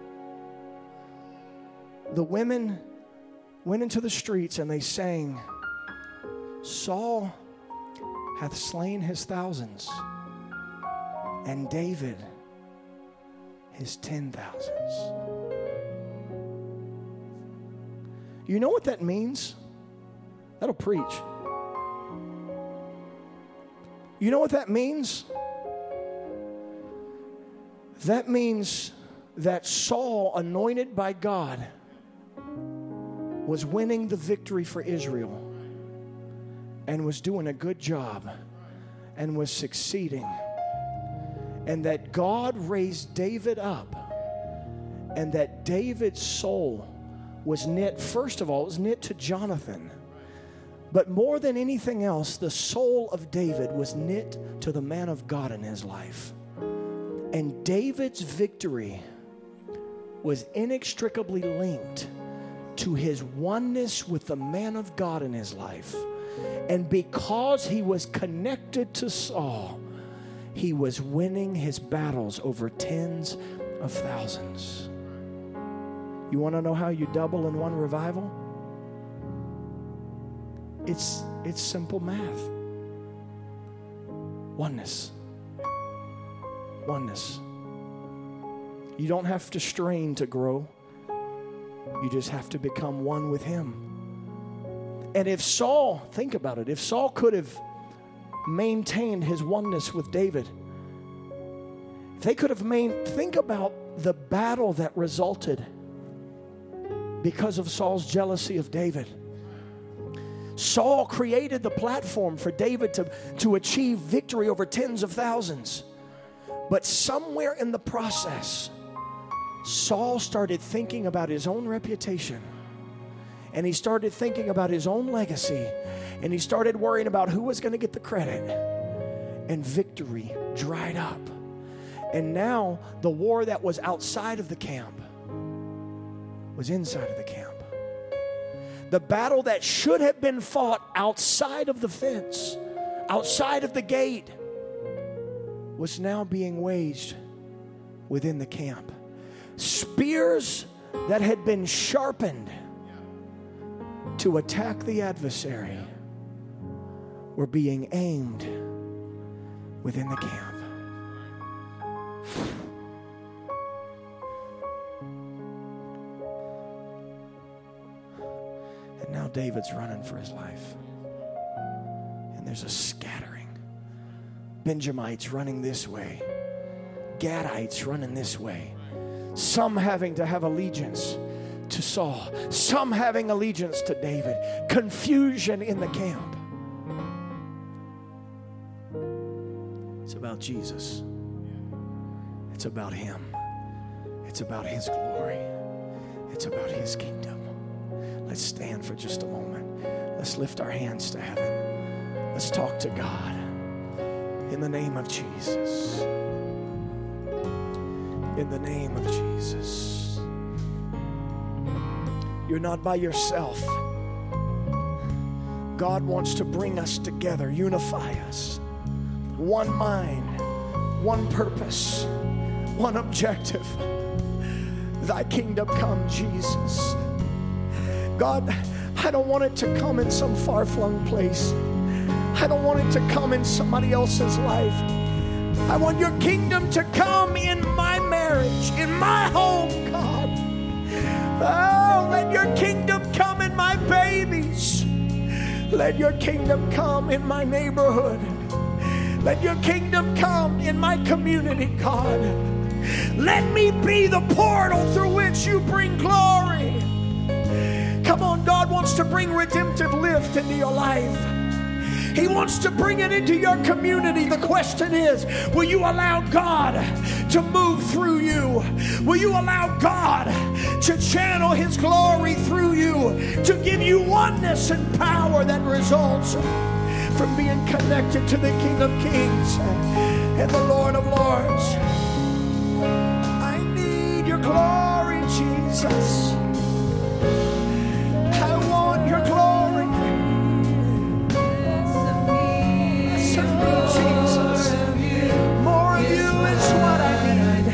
The women went into the streets and they sang, Saul hath slain his thousands, and David his 10,000s. You know what that means? That'll preach. You know what that means? That means that Saul, anointed by God, was winning the victory for Israel and was doing a good job and was succeeding. And that God raised David up, and that David's soul was knit, first of all, it was knit to Jonathan. But more than anything else, the soul of David was knit to the man of God in his life. And David's victory was inextricably linked to his oneness with the man of God in his life. And because he was connected to Saul, he was winning his battles over tens of thousands. You want to know how you double in one revival? It's simple math. Oneness. Oneness. You don't have to strain to grow. You just have to become one with Him. And if Saul, think about it, if Saul could have maintained his oneness with David, They could have made, think about the battle that resulted because of Saul's jealousy of David. Saul created the platform for David to achieve victory over tens of thousands. But somewhere in the process, Saul started thinking about his own reputation. And he started thinking about his own legacy. And he started worrying about who was going to get the credit. And victory dried up. And now the war that was outside of the camp was inside of the camp. The battle that should have been fought outside of the fence, outside of the gate, was now being waged within the camp. Spears that had been sharpened to attack the adversary were being aimed within the camp. And now David's running for his life. And there's a scattering. Benjamites running this way. Gadites running this way. Some having to have allegiance to Saul. Some having allegiance to David. Confusion in the camp. It's about Jesus. It's about Him. It's about His glory. It's about His kingdom. Let's stand for just a moment. Let's lift our hands to heaven. Let's talk to God. In the name of Jesus. In the name of Jesus. You're not by yourself. God wants to bring us together, unify us. One mind, one purpose, one objective. Thy kingdom come, Jesus. God, I don't want it to come in some far-flung place. I don't want it to come in somebody else's life. I want your kingdom to come in my marriage, in my home, God. Oh, let your kingdom come in my babies. Let your kingdom come in my neighborhood. Let your kingdom come in my community, God. Let me be the portal through which you bring glory. Come on, God wants to bring redemptive lift into your life. He wants to bring it into your community. The question is, will you allow God to move through you? Will you allow God to channel His glory through you, to give you oneness and power that results from being connected to the King of Kings and the Lord of Lords? I need your glory, Jesus. I want your glory. Jesus, more of you is what I need.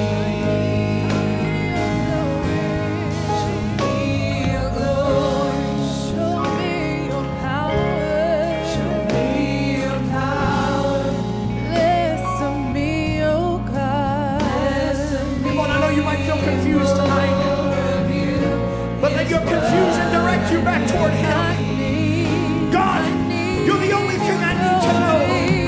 Show me your glory, show me your power, show me your power. Less of me, oh God. Come on, I know you might feel confused tonight, but let your confusion direct you back toward Him. God, you're the only thing I need to know.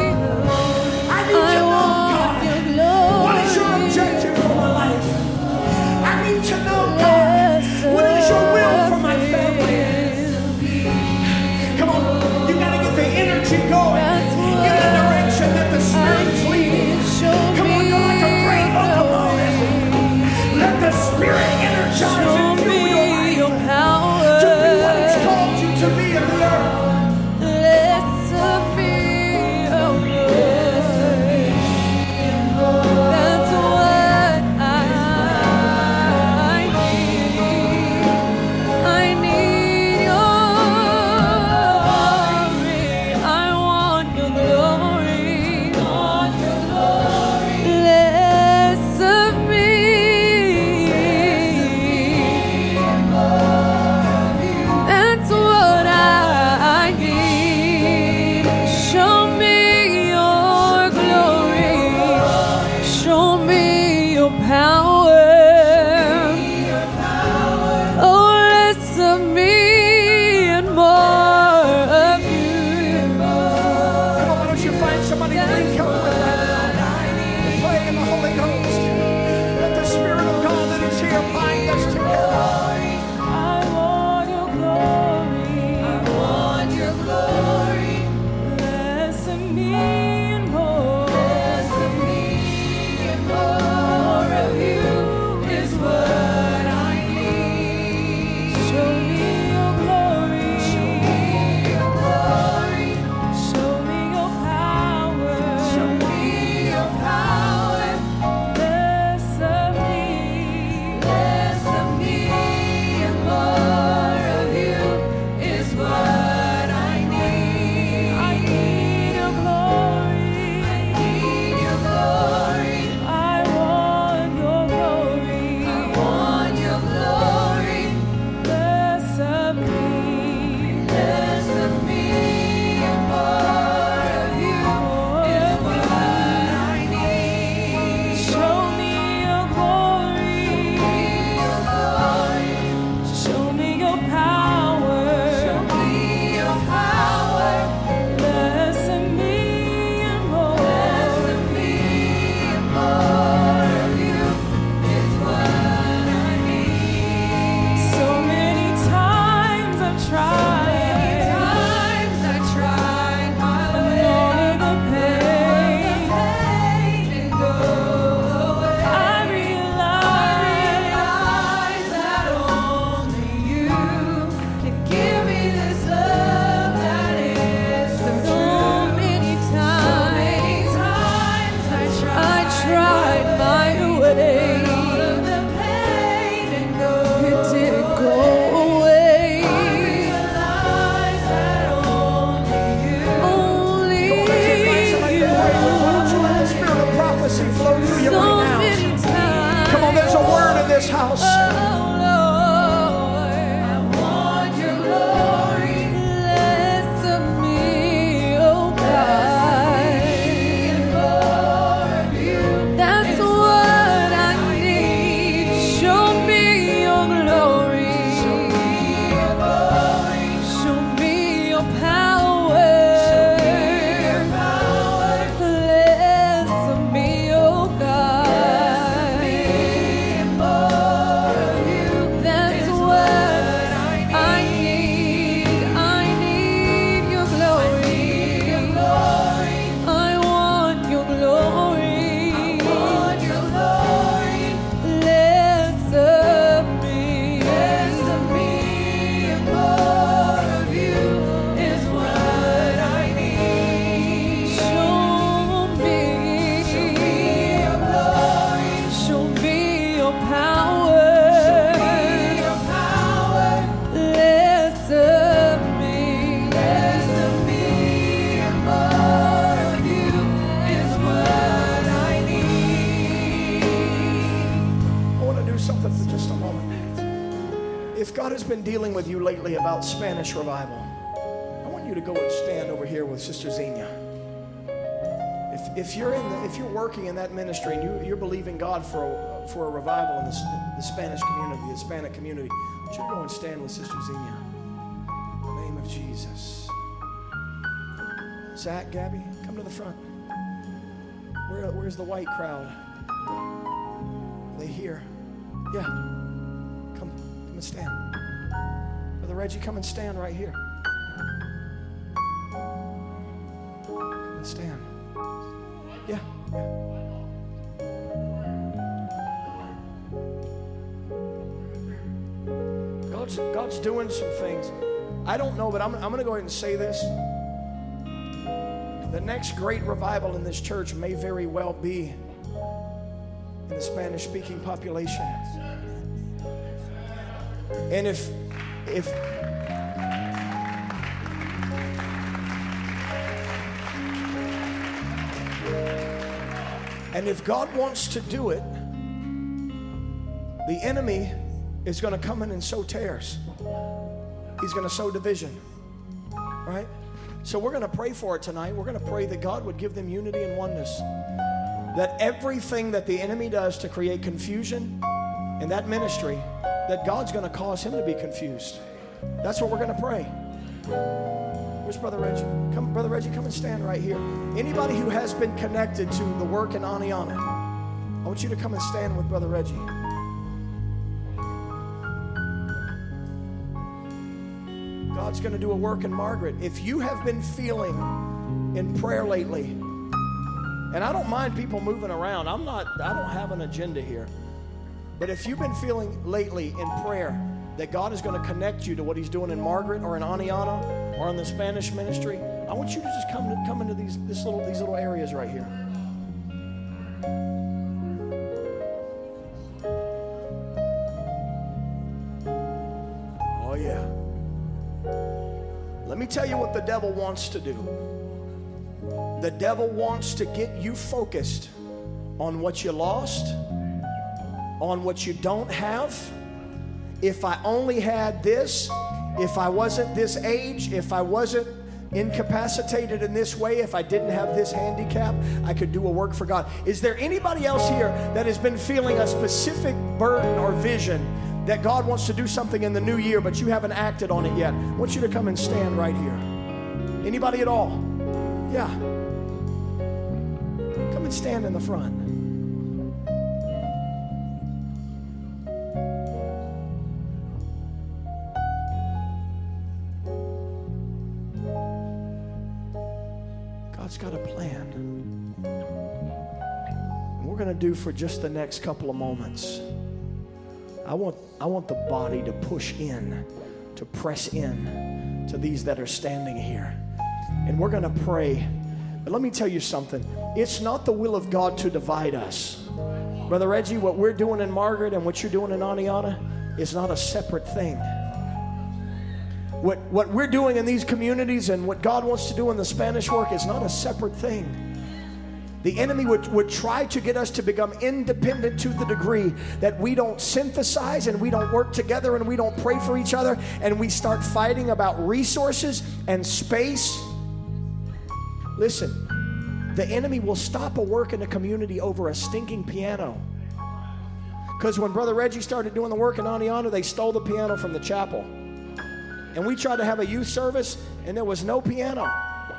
Going in the direction that the Spirit is leading. Come on, you're like a great locomotive. Let the Spirit energize and fuel your life to be what He's called you to be in the earth. Less of me, oh Lord. That's what I need. I need your I this house. Been dealing with you lately about Spanish revival, I want you to go and stand over here with Sister Xenia. If you're working in that ministry and you're believing God for a revival in the Spanish community, the Hispanic community, I want you to go and stand with Sister Xenia. In the name of Jesus. Zach, Gabby, come to the front. Where's the white crowd? Are they here? Yeah. Come and stand. Brother Reggie, come and stand right here. Come and stand. Yeah. God's doing some things. I don't know, but I'm going to go ahead and say this. The next great revival in this church may very well be in the Spanish-speaking population. And if God wants to do it, the enemy is going to come in and sow tares. He's going to sow division. Right? So we're going to pray for it tonight. We're going to pray that God would give them unity and oneness. That everything that the enemy does to create confusion in that ministry, that God's going to cause him to be confused. That's what we're going to pray. Where's Brother Reggie? Come, Brother Reggie, come and stand right here. Anybody who has been connected to the work in Aniana, I want you to come and stand with Brother Reggie. God's going to do a work in Margaret. If you have been feeling in prayer lately, and I don't mind people moving around. I don't have an agenda here. But if you've been feeling lately in prayer that God is going to connect you to what he's doing in Margaret or in Aniana or in the Spanish ministry, I want you to just come into these little areas right here. Oh yeah. Let me tell you what the devil wants to do. The devil wants to get you focused on what you lost, on what you don't have. If I only had this, if I wasn't this age, if I wasn't incapacitated in this way, if I didn't have this handicap, I could do a work for God. Is there anybody else here that has been feeling a specific burden or vision that God wants to do something in the new year, but you haven't acted on it yet? I want you to come and stand right here. Anybody at all? Yeah. Come and stand in the front. God's got a plan. And we're going to do for just the next couple of moments. I want the body to push in, to press in to these that are standing here. And we're going to pray. But let me tell you something. It's not the will of God to divide us. Brother Reggie, what we're doing in Margaret and what you're doing in Aniana is not a separate thing. What we're doing in these communities and what God wants to do in the Spanish work is not a separate thing. The enemy would try to get us to become independent to the degree that we don't synthesize and we don't work together and we don't pray for each other, and we start fighting about resources and space. Listen, the enemy will stop a work in the community over a stinking piano. Because when Brother Reggie started doing the work in Aniana, they stole the piano from the chapel. And we tried to have a youth service and there was no piano.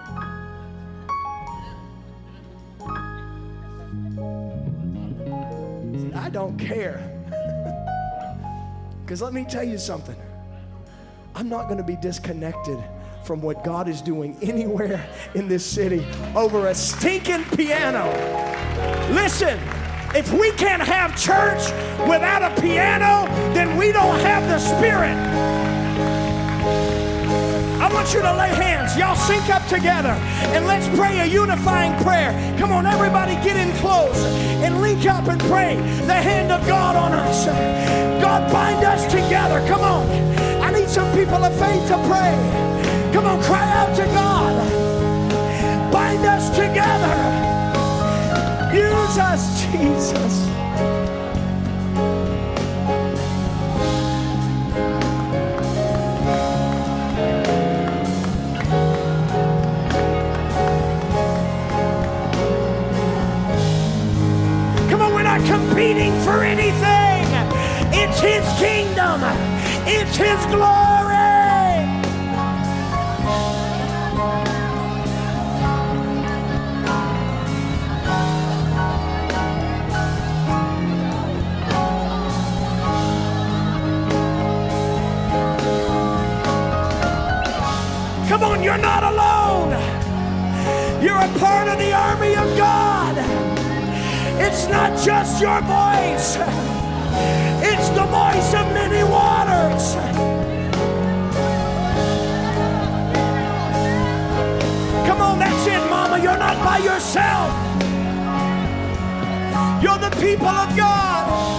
I don't care. Because let me tell you something. I'm not going to be disconnected from what God is doing anywhere in this city over a stinking piano. Listen, if we can't have church without a piano, then we don't have the Spirit. I want you to lay hands. Y'all sync up together and let's pray a unifying prayer. Come on, everybody get in close and link up and pray the hand of God on us. God, bind us together. Come on. I need some people of faith to pray. Come on, cry out to God. Bind us together. Use us, Jesus. Competing for anything. It's His kingdom. It's His glory. Come on, you're not alone. You're a part of the army of God. It's not just your voice. It's the voice of many waters. Come on, that's it, Mama. You're not by yourself. You're the people of God.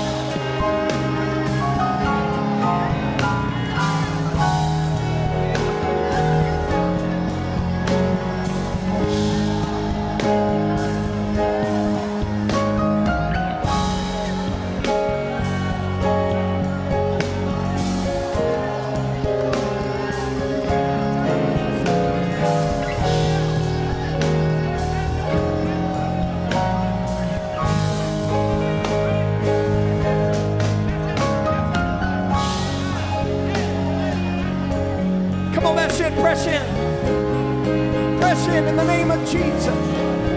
Press in. Press in the name of Jesus.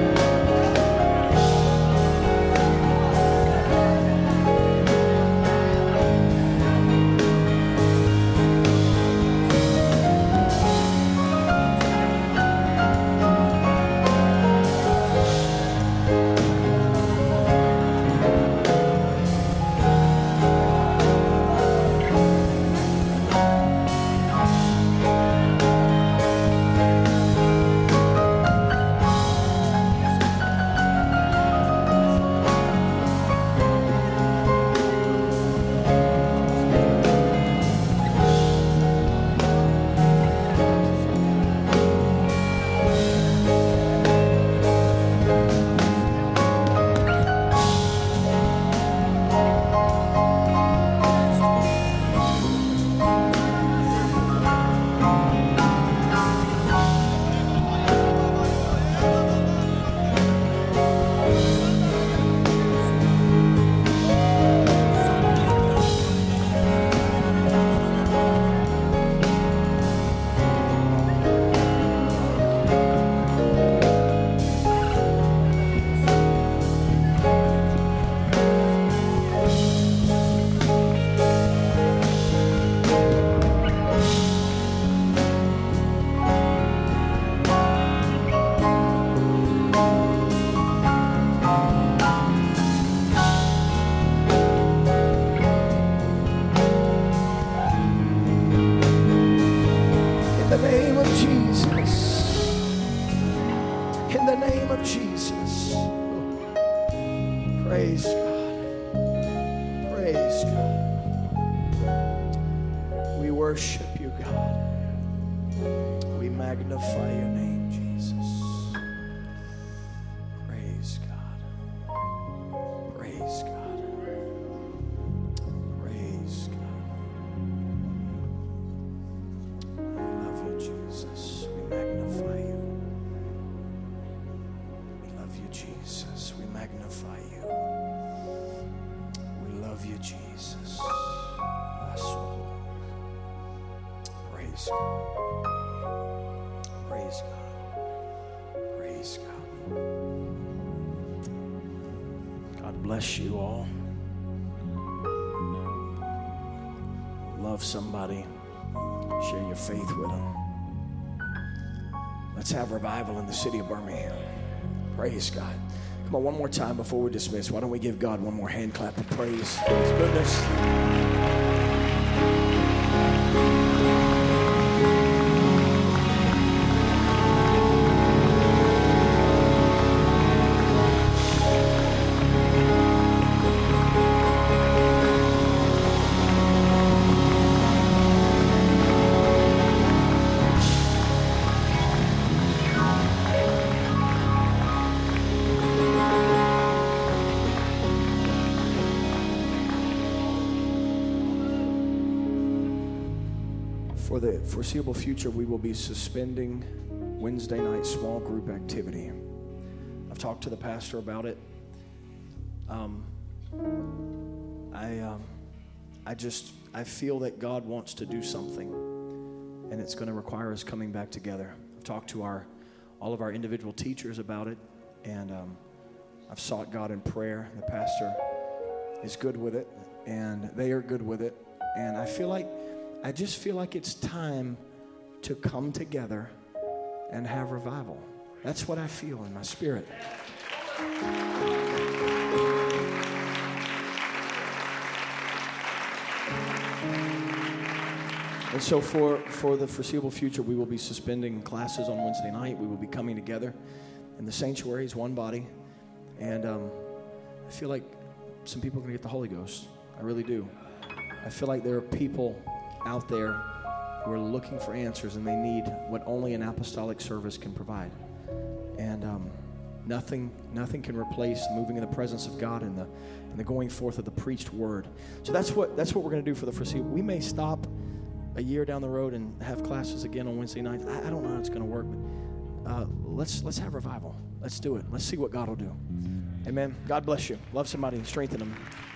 Praise God. Praise God. We worship you, God. We magnify your name, Jesus. Praise God. magnify you. We love you, Jesus. We magnify you. We love you, Jesus. Praise God. Praise God. Praise God. God bless you all. Love somebody. Share your faith with them. Let's have revival in the city of Birmingham. Praise God. Come on, one more time before we dismiss. Why don't we give God one more hand clap of praise for His goodness. For the foreseeable future, we will be suspending Wednesday night small group activity. I've talked to the pastor about it. I feel that God wants to do something, and it's going to require us coming back together. I've talked to all of our individual teachers about it, and I've sought God in prayer. The pastor is good with it, and they are good with it, and I just feel like it's time to come together and have revival. That's what I feel in my spirit. And so for the foreseeable future, we will be suspending classes on Wednesday night. We will be coming together in the sanctuary as one body. And I feel like some people are going to get the Holy Ghost. I really do. I feel like there are people out there who are looking for answers, and they need what only an apostolic service can provide. And nothing can replace the moving in the presence of God and the going forth of the preached word. So that's what we're going to do for the foreseeable. We may stop a year down the road and have classes again on Wednesday nights. I don't know how it's going to work, but let's have revival. Let's do it. Let's see what God will do. Amen. God bless you. Love somebody and strengthen them.